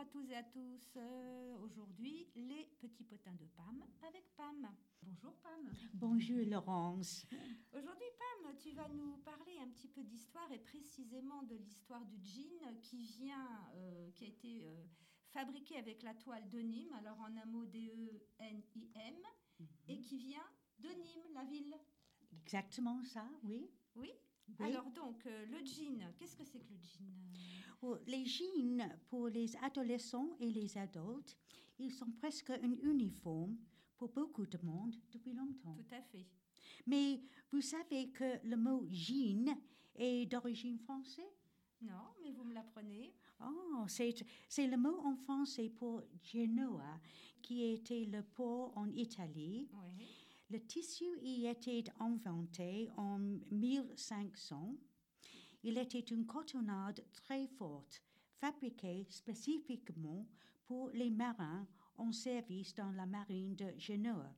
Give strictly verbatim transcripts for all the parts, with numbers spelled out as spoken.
à tous et à tous. Euh, aujourd'hui, les petits potins de Pam avec Pam. Bonjour Pam. Bonjour Laurence. Aujourd'hui Pam, tu vas nous parler un petit peu d'histoire et précisément de l'histoire du jean qui vient, euh, qui a été euh, fabriqué avec la toile de Nîmes, alors en un mot D E N I M, mm-hmm. et qui vient de Nîmes, la ville. Exactement ça, oui. Oui. Oui. Alors donc, euh, le jean, qu'est-ce que c'est que le jean? Well, les jeans, pour les adolescents et les adultes, ils sont presque un uniforme pour beaucoup de monde depuis longtemps. Tout à fait. Mais vous savez que le mot jean est d'origine française? Non, mais vous me l'apprenez. Oh, c'est, c'est le mot en français pour Genoa, qui était le port en Italie. Oui. Le tissu y était inventé en mille cinq cents. Il était une cotonnade très forte, fabriquée spécifiquement pour les marins en service dans la marine de Genoa.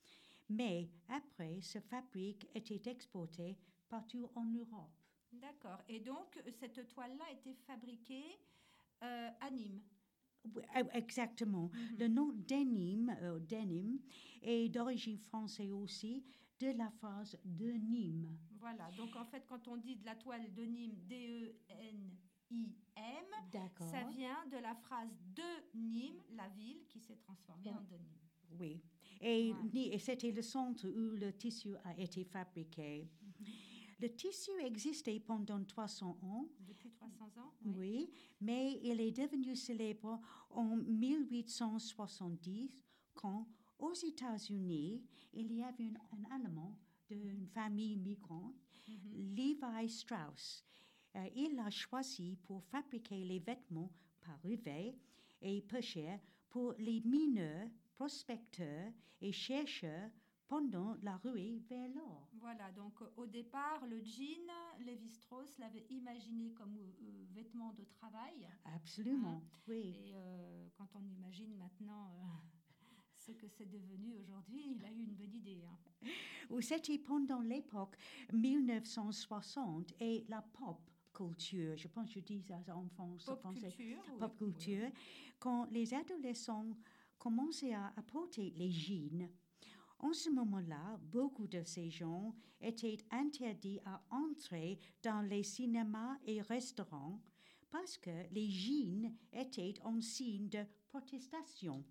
Mais après, ce fabrique était exporté partout en Europe. D'accord. Et donc, cette toile-là a été fabriquée euh, à Nîmes. Exactement. Mm-hmm. Le nom denim, euh, denim est d'origine française aussi, de la phrase de Nîmes. Voilà. Donc, en fait, quand on dit de la toile de Nîmes, D E N I M, D'accord. ça vient de la phrase de Nîmes, la ville qui s'est transformée bon. en de Nîmes. Oui. Et, ouais. et c'était le centre où le tissu a été fabriqué. Mm-hmm. Le tissu existait pendant trois cents ans. Depuis trois cents ans, oui. Oui, mais il est devenu célèbre en mille huit cent soixante-dix quand, aux États-Unis, il y avait un, un Allemand d'une famille migrante, mm-hmm. Levi Strauss. Euh, il l'a choisi pour fabriquer les vêtements par rivet et peu cher pour les mineurs, prospecteurs et chercheurs pendant la ruée vers l'or. Voilà, donc au départ, le jean, Lévi-Strauss l'avait imaginé comme euh, vêtement de travail. Absolument, hein? Oui. Et euh, quand on imagine maintenant euh, ce que c'est devenu aujourd'hui, il a eu une bonne idée. Hein. C'était pendant l'époque mille neuf cent soixante et la pop culture, je pense que je dis ça en français. Pop culture. Pop oui, culture, oui. Quand les adolescents commençaient à, à porter les jeans. En ce moment-là, beaucoup de ces gens étaient interdits à entrer dans les cinémas et restaurants parce que les jeans étaient un signe de protestation.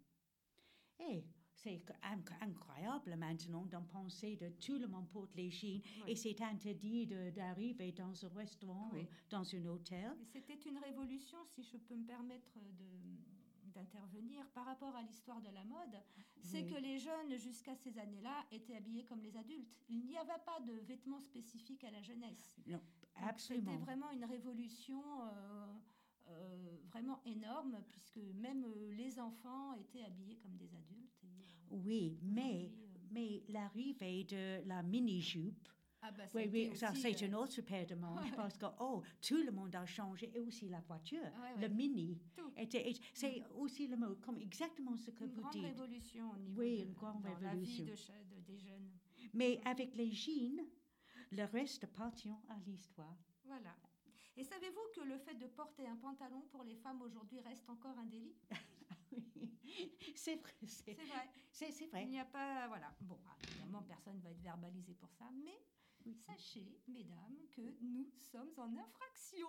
Et c'est incroyable maintenant d'en penser de tout le monde porte les jeans oui. et c'est interdit de, d'arriver dans un restaurant oui. ou dans un hôtel. Et c'était une révolution, si je peux me permettre de... d'intervenir par rapport à l'histoire de la mode, c'est oui. que les jeunes, jusqu'à ces années-là, étaient habillés comme les adultes. Il n'y avait pas de vêtements spécifiques à la jeunesse. Non, absolument. C'était vraiment une révolution euh, euh, vraiment énorme, puisque même euh, les enfants étaient habillés comme des adultes. Et, euh, oui, mais, euh... mais l'arrivée de la mini-jupe, Ah bah, ça oui, oui, ça, aussi, c'est euh... une autre paire de manches ouais. parce que oh, tout le monde a changé et aussi la voiture, ouais, ouais. le mini. Tout. Était, c'est mmh. aussi le mot, comme exactement ce que une vous grande dites. Révolution au niveau oui, de une grande dans révolution. la vie de, de, des jeunes. Mais mmh. avec les jeans, le reste appartient à l'histoire. Voilà. Et savez-vous que le fait de porter un pantalon pour les femmes aujourd'hui reste encore un délit? Oui, c'est vrai. C'est, c'est vrai. C'est, c'est vrai. Il n'y a pas, voilà. Bon, évidemment, personne ne va être verbalisé pour ça, mais oui. Sachez, mesdames, que nous sommes en infraction.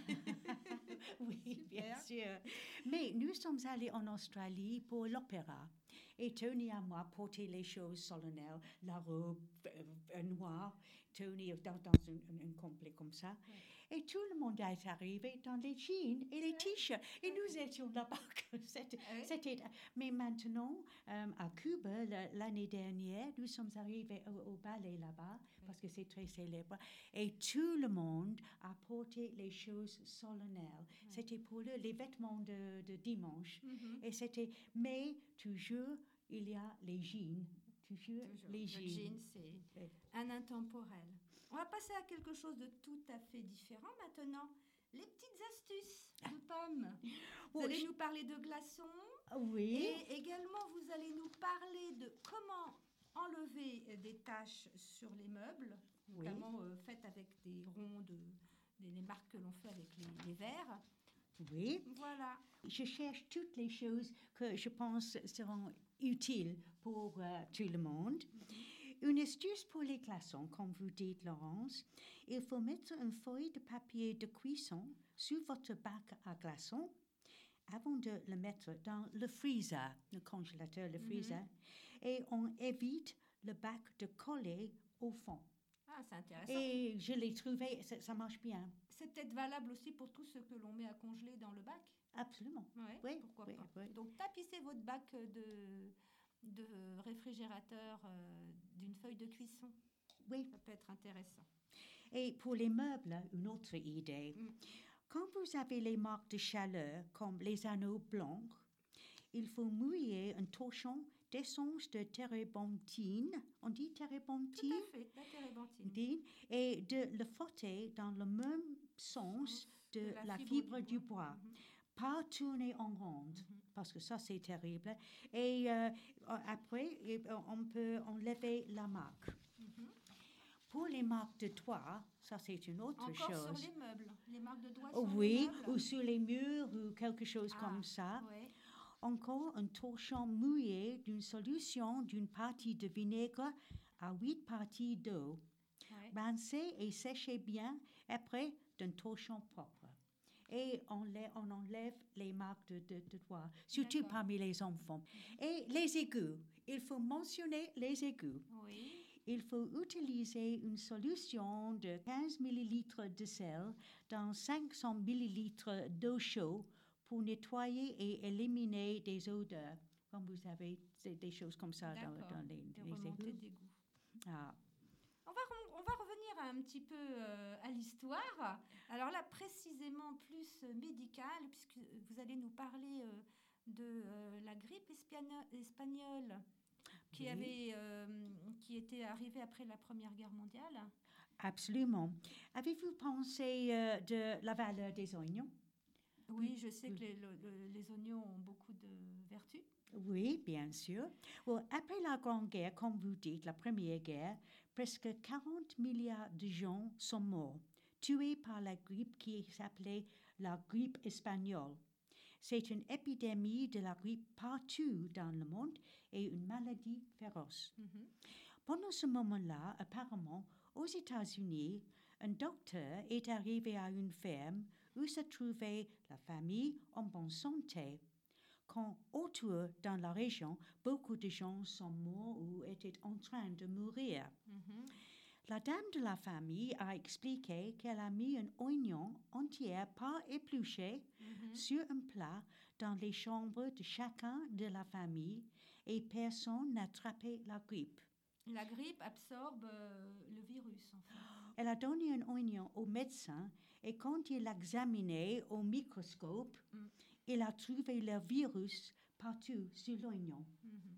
Oui, super. Bien sûr. Mais nous sommes allés en Australie pour l'opéra. Et Tony et moi portaient les choses solennelles, la robe euh, noire, Tony dans, dans un, un, un complet comme ça. Ouais. Et tout le monde est arrivé dans les jeans et les ouais. t-shirts. Et ouais. nous étions là-bas. C'était, ouais. c'était, mais maintenant, euh, à Cuba, l'année dernière, nous sommes arrivés au, au ballet là-bas, ouais. parce que c'est très célèbre. Et tout le monde a porté les choses solennelles. Ouais. C'était pour le, les vêtements de, de dimanche. Mm-hmm. Et c'était, mais toujours, il y a les jeans. Toujours, toujours. Les jeans. Le jean, c'est ouais. un intemporel. On va passer à quelque chose de tout à fait différent maintenant. Les petites astuces de Pam. Vous oh, allez je... nous parler de glaçons. Oui. Et également, vous allez nous parler de comment enlever des taches sur les meubles, oui. notamment euh, faites avec des ronds, de, des, des marques que l'on fait avec les, les verres. Oui. Voilà. Je cherche toutes les choses que je pense seront utiles pour euh, tout le monde. Mm-hmm. Une astuce pour les glaçons, comme vous dites, Laurence, il faut mettre une feuille de papier de cuisson sur votre bac à glaçons avant de le mettre dans le freezer, le congélateur, le freezer, mm-hmm. et on évite le bac de coller au fond. Ah, c'est intéressant. Et je l'ai trouvé, ça, ça marche bien. C'est peut-être valable aussi pour tout ce que l'on met à congeler dans le bac. Absolument. Ouais, oui, pourquoi oui, pas. Oui. Donc, tapissez votre bac de, de réfrigérateur euh, d'une feuille de cuisson. Oui. Ça peut être intéressant. Et pour les meubles, une autre idée. Mm. Quand vous avez les marques de chaleur, comme les anneaux blancs, il faut mouiller un torchon d'essence de térébenthine. On dit térébenthine? Tout à fait, la térébenthine. Et de le frotter dans le même sens de, de la, la fibre, fibre du bois. Du bois. Mm-hmm. Pas tourner en ronde, mm-hmm. parce que ça, c'est terrible. Et euh, après, on peut enlever la marque. Mm-hmm. Pour les marques de toit, ça c'est une autre Encore chose. Encore sur les meubles, les marques de doigts oh, sur oui, les meubles. Ou sur les murs ou quelque chose ah, comme ça. Ouais. Encore un torchon mouillé d'une solution d'une partie de vinaigre à huit parties d'eau. Ouais. Rincez et séchez bien après d'un torchon propre. Et on, les, on enlève les marques de, de, de doigts, surtout D'accord. Parmi les enfants. Mm-hmm. Et les égouts, il faut mentionner les égouts. Oui. Il faut utiliser une solution de quinze millilitres de sel dans cinq cents millilitres d'eau chaude pour nettoyer et éliminer des odeurs. Comme vous savez, c'est des choses comme ça dans, dans les, des les égouts. d'égout. Ah. On va, on va revenir un petit peu euh, à l'histoire. Alors là, précisément plus euh, médicale, puisque vous allez nous parler euh, de euh, la grippe espagnole. Qui, oui. avait, euh, qui était arrivé après la Première Guerre mondiale. Absolument. Avez-vous pensé euh, de la valeur des oignons? Oui, je sais oui. que les, le, les oignons ont beaucoup de vertus. Oui, bien sûr. Well, après la Grande Guerre, comme vous dites, la Première Guerre, presque quarante milliards de gens sont morts, tués par la grippe qui s'appelait la grippe espagnole. C'est une épidémie de la grippe partout dans le monde et une maladie féroce. Mm-hmm. Pendant ce moment-là, apparemment, aux États-Unis, un docteur est arrivé à une ferme où se trouvait la famille en bonne santé. Quand autour dans la région, beaucoup de gens sont morts ou étaient en train de mourir. Mm-hmm. La dame de la famille a expliqué qu'elle a mis un oignon entier, pas épluché, mm-hmm. sur un plat dans les chambres de chacun de la famille et personne n'a attrapé la grippe. La grippe absorbe euh, le virus, en fait. Elle a donné un oignon au médecin et quand il l'a examiné au microscope, mm. il a trouvé le virus partout sur l'oignon. Mm-hmm.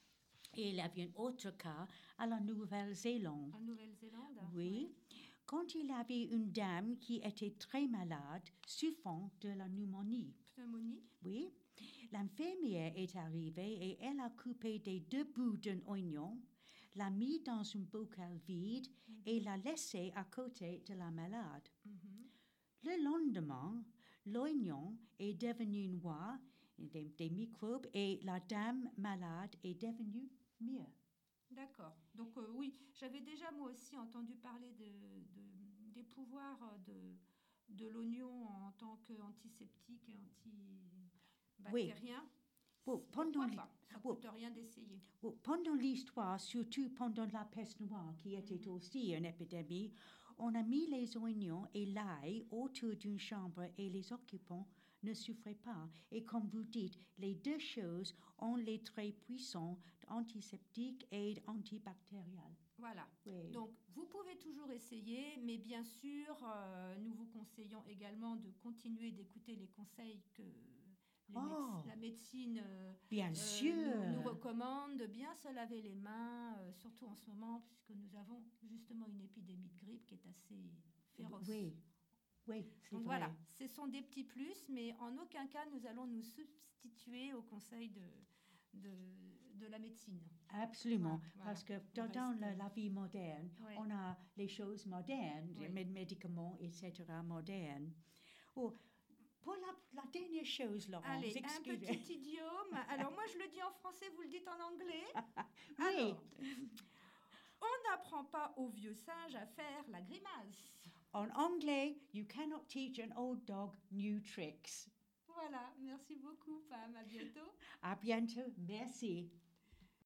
Et il y avait un autre cas à la Nouvelle-Zélande. En Nouvelle-Zélande? Oui. Ouais. Quand il y avait une dame qui était très malade, souffrant de la pneumonie. Pneumonie? Oui. L'infirmière est arrivée et elle a coupé des deux bouts d'un oignon, l'a mis dans un bocal vide mm-hmm. et l'a laissé à côté de la malade. Mm-hmm. Le lendemain, l'oignon est devenu noir, des, des microbes, et la dame malade est devenue mieux. D'accord. Donc euh, oui, j'avais déjà moi aussi entendu parler de, de, des pouvoirs de, de l'oignon en tant qu'antiseptique et antibactérien. Oui. Bon, pendant Pourquoi pas? Ça ne bon, coûte rien d'essayer. Bon, pendant l'histoire, surtout pendant la peste noire, qui était mm-hmm. aussi une épidémie, on a mis les oignons et l'ail autour d'une chambre et les occupants ne souffraient pas. Et comme vous dites, les deux choses ont les traits puissants antiseptiques et antibactériels. Voilà. Oui. Donc, vous pouvez toujours essayer, mais bien sûr, euh, nous vous conseillons également de continuer d'écouter les conseils que les oh, méde- la médecine euh, bien euh, sûr. Nous, nous recommande de bien se laver les mains, euh, surtout en ce moment, puisque nous avons justement une épidémie de grippe qui est assez féroce. Oui. Oui, c'est Donc vrai. voilà, ce sont des petits plus, mais en aucun cas nous allons nous substituer aux conseils de, de, de la médecine. Absolument, voilà, parce voilà. que dans, dans la, la vie moderne, oui. on a les choses modernes, oui. les médicaments, et cetera modernes. Oh, pour la, la dernière chose, Laurence, Allez, un excusez. petit idiome. Alors, moi, je le dis en français, vous le dites en anglais. Oui. Alors, on n'apprend pas au vieux singe à faire la grimace. En anglais, you cannot teach an old dog new tricks. Voilà, merci beaucoup, Pam. À bientôt. À bientôt. Merci.